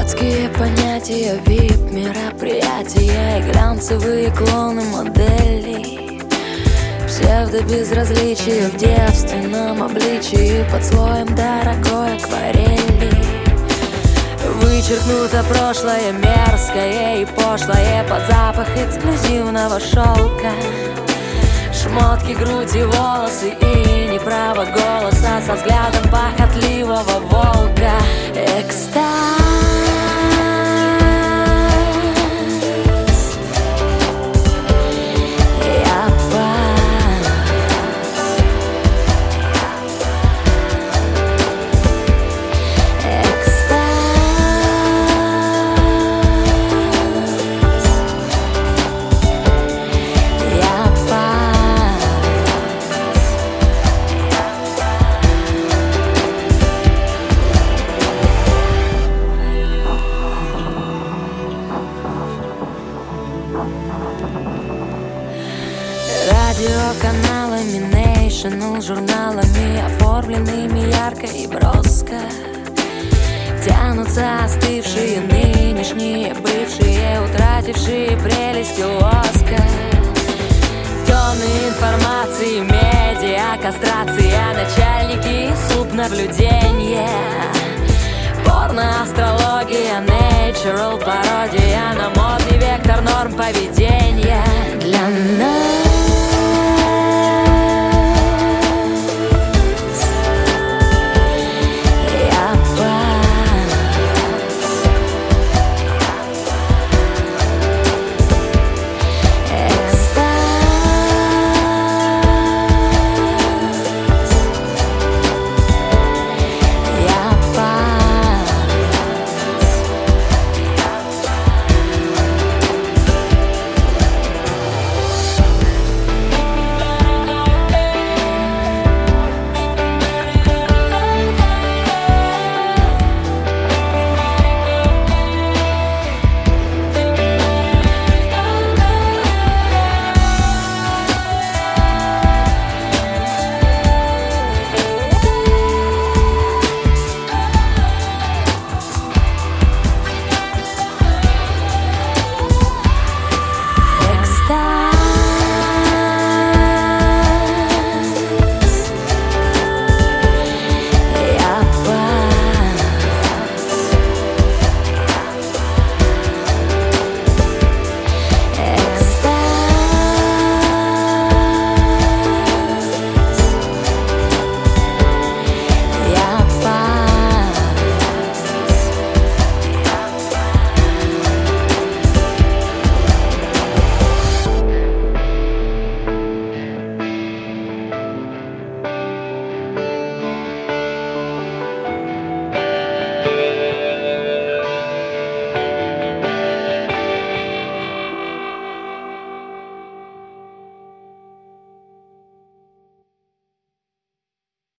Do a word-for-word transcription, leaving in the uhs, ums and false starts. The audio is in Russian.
Дурацкие понятия, вип-мероприятия и глянцевые клоны моделей. Псевдобезразличие в девственном обличии под слоем дорогой акварели. Вычеркнуто прошлое мерзкое и пошлое под запах эксклюзивного шелка. Шмотки, грудь и волосы и неправо голоса со взглядом похотливого волка. Экстаз. Я пас. Экстаз. Я пас. Радиоканалами, National журналами, оформленными ярко и броско, тянутся остывшие нынешние, бывшие, утратившие прелесть лоска. Тонны информации, медиа, кастрация, начальники, субнаблюдения. Порно, астрология, natural пародия на модный вектор норм поведения. Для нас